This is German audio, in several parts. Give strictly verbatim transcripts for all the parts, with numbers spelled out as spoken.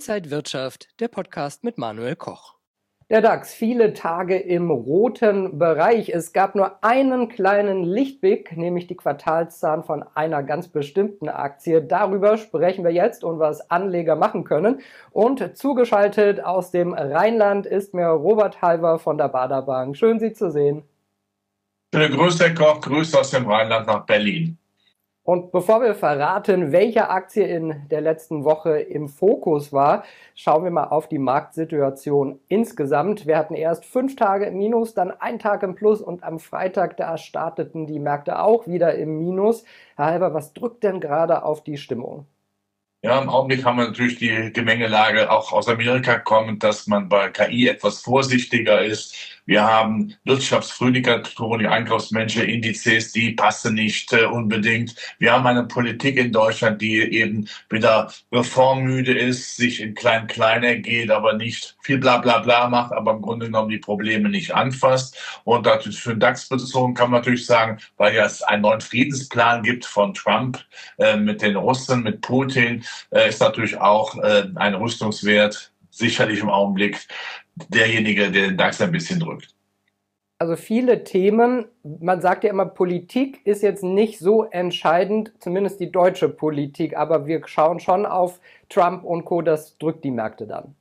Inside Wirtschaft, der Podcast mit Manuel Koch. Der DAX, viele Tage im roten Bereich. Es gab nur einen kleinen Lichtblick, nämlich die Quartalszahlen von einer ganz bestimmten Aktie. Darüber sprechen wir jetzt und was Anleger machen können. Und zugeschaltet aus dem Rheinland ist mir Robert Halver von der Baader Bank. Schön, Sie zu sehen. Schöne Grüße, Herr Koch. Grüße aus dem Rheinland nach Berlin. Und bevor wir verraten, welche Aktie in der letzten Woche im Fokus war, schauen wir mal auf die Marktsituation insgesamt. Wir hatten erst fünf Tage im Minus, dann einen Tag im Plus und am Freitag, da starteten die Märkte auch wieder im Minus. Herr Halver, was drückt denn gerade auf die Stimmung? Ja, im Augenblick haben wir natürlich die Gemengelage auch aus Amerika kommend, dass man bei K I etwas vorsichtiger ist. Wir haben Wirtschaftsfrühindikatoren, die Einkaufsmanager-Indizes, die passen nicht äh, unbedingt. Wir haben eine Politik in Deutschland, die eben wieder reformmüde ist, sich in klein-klein ergeht, aber nicht viel bla bla bla macht, aber im Grunde genommen die Probleme nicht anfasst. Und natürlich für den DAX bezogen kann man natürlich sagen, weil ja es einen neuen Friedensplan gibt von Trump äh, mit den Russen, mit Putin, äh, ist natürlich auch äh, ein Rüstungswert sicherlich im Augenblick derjenige, der den DAX ein bisschen drückt. Also viele Themen, man sagt ja immer, Politik ist jetzt nicht so entscheidend, zumindest die deutsche Politik, aber wir schauen schon auf Trump und Co., das drückt die Märkte dann.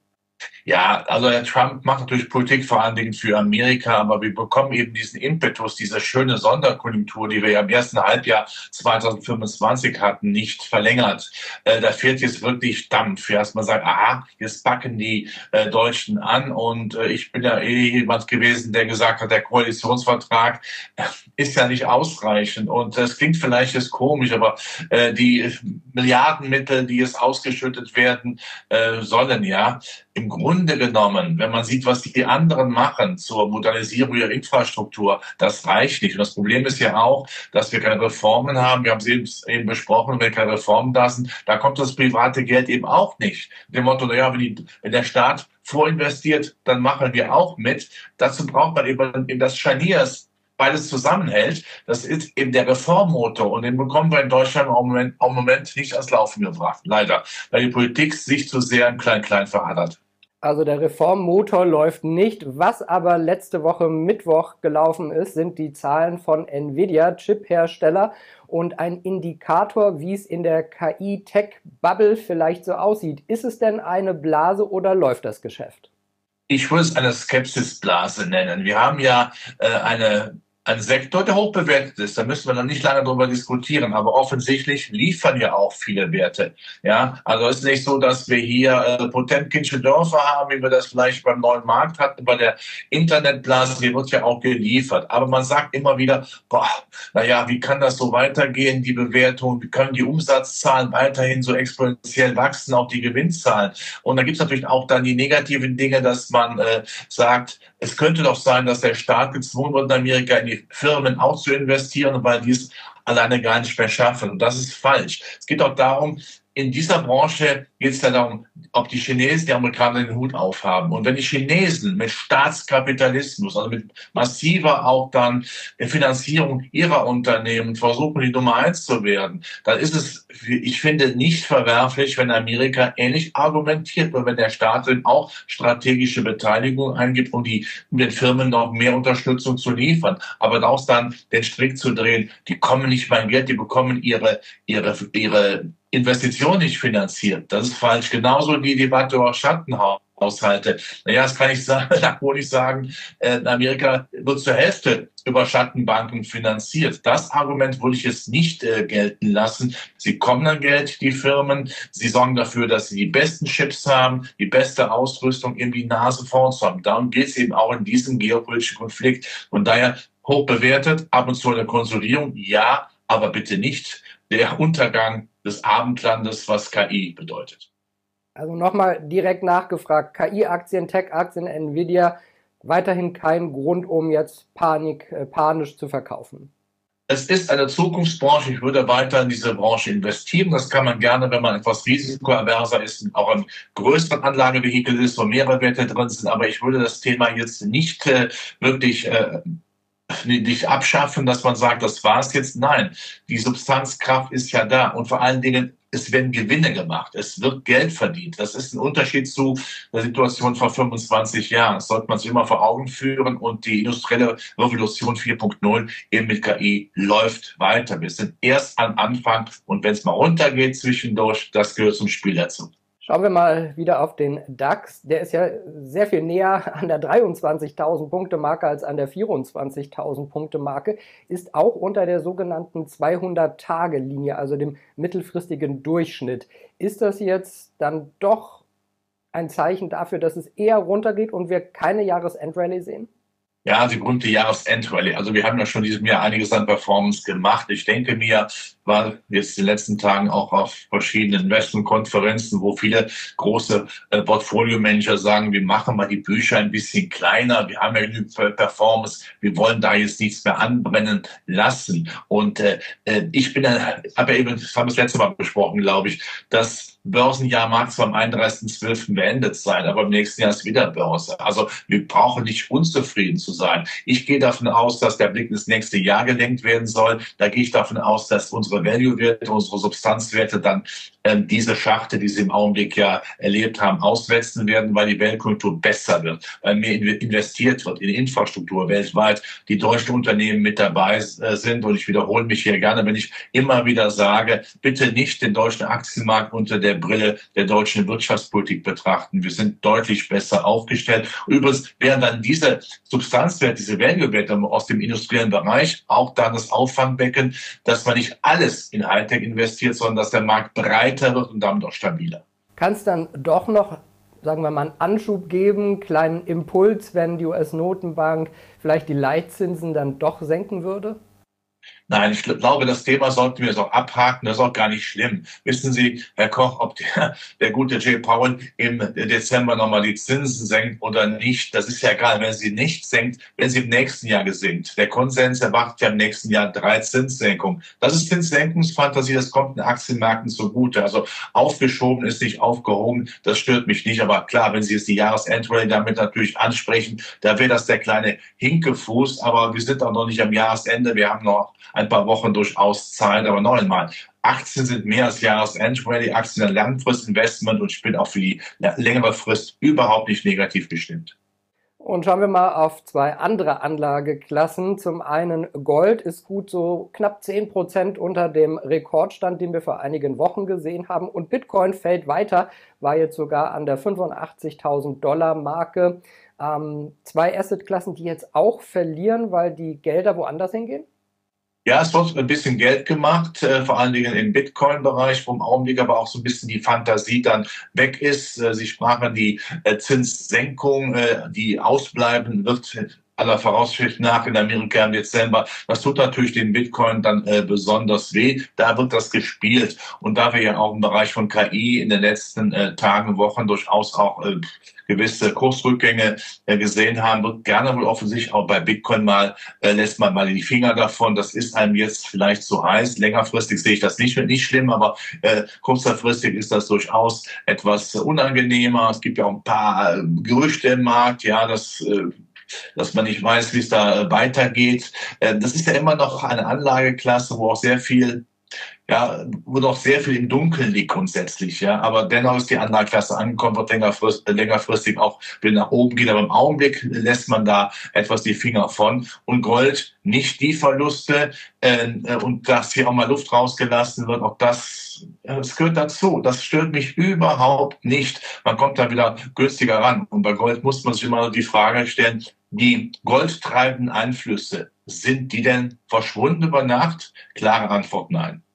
Ja, also Herr Trump macht natürlich Politik vor allen Dingen für Amerika, aber wir bekommen eben diesen Impetus, diese schöne Sonderkonjunktur, die wir ja im ersten Halbjahr zwanzig fünfundzwanzig hatten, nicht verlängert. Äh, da fehlt jetzt wirklich Dampf. Erst mal sagen, aha, jetzt packen die äh, Deutschen an und äh, ich bin ja eh jemand gewesen, der gesagt hat, der Koalitionsvertrag äh, ist ja nicht ausreichend und das klingt vielleicht jetzt komisch, aber äh, die Milliardenmittel, die jetzt ausgeschüttet werden äh, sollen, ja, im Grunde genommen, wenn man sieht, was die anderen machen zur Modernisierung ihrer Infrastruktur, das reicht nicht. Und das Problem ist ja auch, dass wir keine Reformen haben. Wir haben es eben besprochen, wenn keine Reformen da sind, da kommt das private Geld eben auch nicht. Mit dem Motto, naja, wenn, die, wenn der Staat vorinvestiert, dann machen wir auch mit. Dazu braucht man eben, eben das Scharniers, beides zusammenhält. Das ist eben der Reformmotor und den bekommen wir in Deutschland im Moment, im Moment nicht ans Laufen gebracht. Leider, weil die Politik sich zu sehr im Klein-Klein verhadert. Also der Reformmotor läuft nicht. Was aber letzte Woche Mittwoch gelaufen ist, sind die Zahlen von Nvidia, Chip-Hersteller, und ein Indikator, wie es in der K I-Tech-Bubble vielleicht so aussieht. Ist es denn eine Blase oder läuft das Geschäft? Ich würde es eine Skepsisblase nennen. Wir haben ja äh, eine ein Sektor, der hochbewertet ist. Da müssen wir noch nicht lange drüber diskutieren. Aber offensichtlich liefern ja auch viele Werte. Ja, also es ist nicht so, dass wir hier äh, Potemkinsche Dörfer haben, wie wir das vielleicht beim neuen Markt hatten. Bei der Internetblase, hier wird ja auch geliefert. Aber man sagt immer wieder, boah, naja, wie kann das so weitergehen, die Bewertung? Wie können die Umsatzzahlen weiterhin so exponentiell wachsen, auch die Gewinnzahlen? Und da gibt es natürlich auch dann die negativen Dinge, dass man äh, sagt, es könnte doch sein, dass der Staat gezwungen wird, in Amerika in die Firmen auch zu investieren, weil die es alleine gar nicht mehr schaffen. Und das ist falsch. Es geht auch darum, in dieser Branche geht es ja darum, ob die Chinesen, die Amerikaner den Hut aufhaben. Und wenn die Chinesen mit Staatskapitalismus, also mit massiver auch dann Finanzierung ihrer Unternehmen versuchen, die Nummer eins zu werden, dann ist es, ich finde, nicht verwerflich, wenn Amerika ähnlich argumentiert, weil wenn der Staat dann auch strategische Beteiligung eingibt, um die, um den Firmen noch mehr Unterstützung zu liefern. Aber daraus dann den Strick zu drehen, die kommen nicht mein Geld, die bekommen ihre, ihre, ihre Investition nicht finanziert. Das ist falsch. Genauso die Debatte über Schattenhaushalte. Naja, das kann ich sagen, da kann ich sagen, in Amerika wird zur Hälfte über Schattenbanken finanziert. Das Argument würde ich jetzt nicht äh, gelten lassen. Sie kommen an Geld, die Firmen. Sie sorgen dafür, dass sie die besten Chips haben, die beste Ausrüstung, irgendwie die Nase vorn zu haben. Darum geht es eben auch in diesem geopolitischen Konflikt. Von daher hoch bewertet, ab und zu eine Konsolidierung, ja, aber bitte nicht der Untergang des Abendlandes, was K I bedeutet. Also nochmal direkt nachgefragt, K I-Aktien, Tech-Aktien, Nvidia, weiterhin kein Grund, um jetzt Panik, äh, panisch zu verkaufen. Es ist eine Zukunftsbranche. Ich würde weiter in diese Branche investieren. Das kann man gerne, wenn man etwas risikoaverser ist, auch in größeren Anlagevehikel ist, wo mehrere Werte drin sind. Aber ich würde das Thema jetzt nicht äh, wirklich äh, nicht abschaffen, dass man sagt, das war's jetzt. Nein, die Substanzkraft ist ja da und vor allen Dingen, es werden Gewinne gemacht, es wird Geld verdient. Das ist ein Unterschied zu der Situation vor fünfundzwanzig Jahren. Das sollte man sich immer vor Augen führen und die industrielle Revolution vier Punkt null eben mit K I läuft weiter. Wir sind erst am Anfang und wenn es mal runtergeht zwischendurch, das gehört zum Spiel dazu. Schauen wir mal wieder auf den DAX. Der ist ja sehr viel näher an der dreiundzwanzigtausend Punkte Marke als an der vierundzwanzigtausend Punkte Marke, ist auch unter der sogenannten zweihundert-Tage-Linie, also dem mittelfristigen Durchschnitt. Ist das jetzt dann doch ein Zeichen dafür, dass es eher runtergeht und wir keine Jahresendrallye sehen? Ja, die berühmte Jahresendrallye. Also wir haben ja schon diesem Jahr einiges an Performance gemacht. Ich denke mir, war jetzt in den letzten Tagen auch auf verschiedenen Investmentkonferenzen, wo viele große äh, Portfolio-Manager sagen, wir machen mal die Bücher ein bisschen kleiner, wir haben ja genügend Performance, wir wollen da jetzt nichts mehr anbrennen lassen. Und äh, ich bin, habe ja eben, das haben wir das letzte Mal besprochen, glaube ich, dass Börsenjahr mag zwar am einunddreißigsten zwölften beendet sein, aber im nächsten Jahr ist wieder Börse. Also wir brauchen nicht unzufrieden zu sein. Ich gehe davon aus, dass der Blick ins nächste Jahr gelenkt werden soll. Da gehe ich davon aus, dass unsere Value-Werte, unsere Substanzwerte dann ähm, diese Schachtel, die sie im Augenblick ja erlebt haben, auswetzen werden, weil die Weltkonjunktur besser wird, weil mehr investiert wird in Infrastruktur weltweit, die deutschen Unternehmen mit dabei äh, sind. Und ich wiederhole mich hier gerne, wenn ich immer wieder sage, bitte nicht den deutschen Aktienmarkt unter der Brille der deutschen Wirtschaftspolitik betrachten. Wir sind deutlich besser aufgestellt. Und übrigens wären dann diese Substanzwerte, diese Value-Werte aus dem industriellen Bereich auch dann das Auffangbecken, dass man nicht alles in Hightech investiert, sondern dass der Markt breiter wird und damit auch stabiler. Kann es dann doch noch, sagen wir mal, einen Anschub geben, kleinen Impuls, wenn die U S-Notenbank vielleicht die Leitzinsen dann doch senken würde? Nein, ich glaube, das Thema sollten wir jetzt auch abhaken. Das ist auch gar nicht schlimm. Wissen Sie, Herr Koch, ob der, der gute Jay Powell im Dezember nochmal die Zinsen senkt oder nicht, das ist ja egal. Wenn sie nicht senkt, wenn sie im nächsten Jahr gesenkt. Der Konsens erwartet ja im nächsten Jahr drei Zinssenkungen. Das ist Zinssenkungsfantasie, das kommt den Aktienmärkten zugute. Also aufgeschoben ist nicht aufgehoben, das stört mich nicht. Aber klar, wenn Sie jetzt die Jahresendrallye damit natürlich ansprechen, da wäre das der kleine Hinkefuß. Aber wir sind auch noch nicht am Jahresende. Wir haben noch ein paar Wochen durchaus Zeit, aber noch einmal, Aktien sind mehr als Jahresendrallye, Aktien sind ein Langfristinvestment und ich bin auch für die längere Frist überhaupt nicht negativ gestimmt. Und schauen wir mal auf zwei andere Anlageklassen. Zum einen Gold ist gut so knapp zehn Prozent unter dem Rekordstand, den wir vor einigen Wochen gesehen haben. Und Bitcoin fällt weiter, war jetzt sogar an der fünfundachtzigtausend Dollar Marke. Ähm, zwei Assetklassen, die jetzt auch verlieren, weil die Gelder woanders hingehen? Ja, es wird ein bisschen Geld gemacht, äh, vor allen Dingen im Bitcoin-Bereich, wo im Augenblick aber auch so ein bisschen die Fantasie dann weg ist. Äh, Sie sprachen die äh, Zinssenkung, äh, die ausbleiben wird aller Voraussicht nach in Amerika im Dezember. Das tut natürlich den Bitcoin dann äh, besonders weh. Da wird das gespielt. Und da wir ja auch im Bereich von K I in den letzten äh, Tagen, Wochen durchaus auch äh, gewisse Kursrückgänge äh, gesehen haben, wird gerne wohl offensichtlich auch bei Bitcoin mal, äh, lässt man mal die Finger davon. Das ist einem jetzt vielleicht zu heiß. Längerfristig sehe ich das nicht, nicht schlimm, aber äh, kurzfristig ist das durchaus etwas unangenehmer. Es gibt ja auch ein paar äh, Gerüchte im Markt, ja, das äh, dass man nicht weiß, wie es da weitergeht. Das ist ja immer noch eine Anlageklasse, wo auch sehr viel, ja, wo noch sehr viel im Dunkeln liegt grundsätzlich, ja. Aber dennoch ist die Anlageklasse angekommen, wird längerfristig, längerfristig auch wieder nach oben gehen. Aber im Augenblick lässt man da etwas die Finger von. Und Gold nicht die Verluste, äh, und dass hier auch mal Luft rausgelassen wird, auch das, das gehört dazu. Das stört mich überhaupt nicht. Man kommt da wieder günstiger ran. Und bei Gold muss man sich immer die Frage stellen, die goldtreibenden Einflüsse, sind die denn verschwunden über Nacht? Klare Antwort, nein.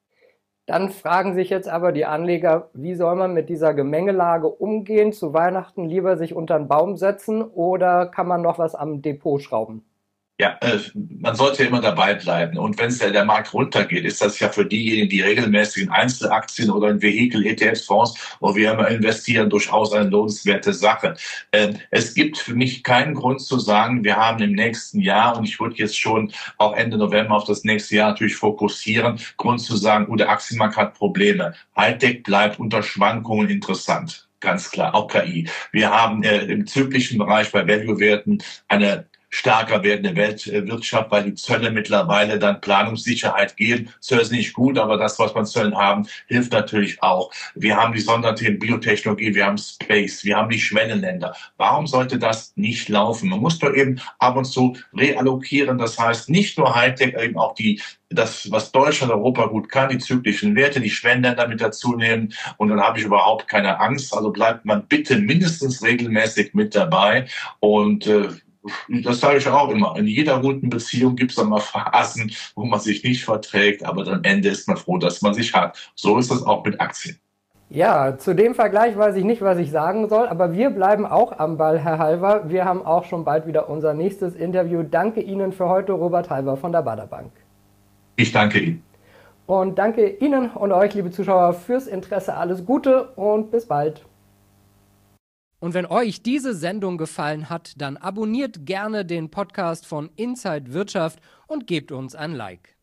Dann fragen sich jetzt aber die Anleger, wie soll man mit dieser Gemengelage umgehen? Zu Weihnachten lieber sich unter den Baum setzen oder kann man noch was am Depot schrauben? Ja, äh, man sollte ja immer dabei bleiben. Und wenn es ja der Markt runtergeht, ist das ja für diejenigen, die regelmäßig in Einzelaktien oder in Vehikel-E T F-Fonds, wo wir immer investieren, durchaus eine lohnenswerte Sache. Äh, es gibt für mich keinen Grund zu sagen, wir haben im nächsten Jahr, und ich würde jetzt schon auch Ende November auf das nächste Jahr natürlich fokussieren, Grund zu sagen, oh, der Aktienmarkt hat Probleme. Hightech bleibt unter Schwankungen interessant. Ganz klar, auch K I. Wir haben äh, im zyklischen Bereich bei Value-Werten eine stärker werdende Weltwirtschaft, weil die Zölle mittlerweile dann Planungssicherheit geben. Zölle ist nicht gut, aber das, was wir Zöllen haben, hilft natürlich auch. Wir haben die Sonderthemen Biotechnologie, wir haben Space, wir haben die Schwellenländer. Warum sollte das nicht laufen? Man muss doch eben ab und zu reallokieren. Das heißt, nicht nur Hightech, eben auch die das, was Deutschland, Europa gut kann, die zyklischen Werte, die Schwellenländer mit dazu nehmen. Und dann habe ich überhaupt keine Angst. Also bleibt man bitte mindestens regelmäßig mit dabei. Und äh, das sage ich auch immer. In jeder guten Beziehung gibt es dann mal Phasen, wo man sich nicht verträgt. Aber am Ende ist man froh, dass man sich hat. So ist es auch mit Aktien. Ja, zu dem Vergleich weiß ich nicht, was ich sagen soll, aber wir bleiben auch am Ball, Herr Halver. Wir haben auch schon bald wieder unser nächstes Interview. Danke Ihnen für heute, Robert Halver von der Baader Bank. Ich danke Ihnen. Und danke Ihnen und euch, liebe Zuschauer, fürs Interesse. Alles Gute und bis bald. Und wenn euch diese Sendung gefallen hat, dann abonniert gerne den Podcast von Inside Wirtschaft und gebt uns ein Like.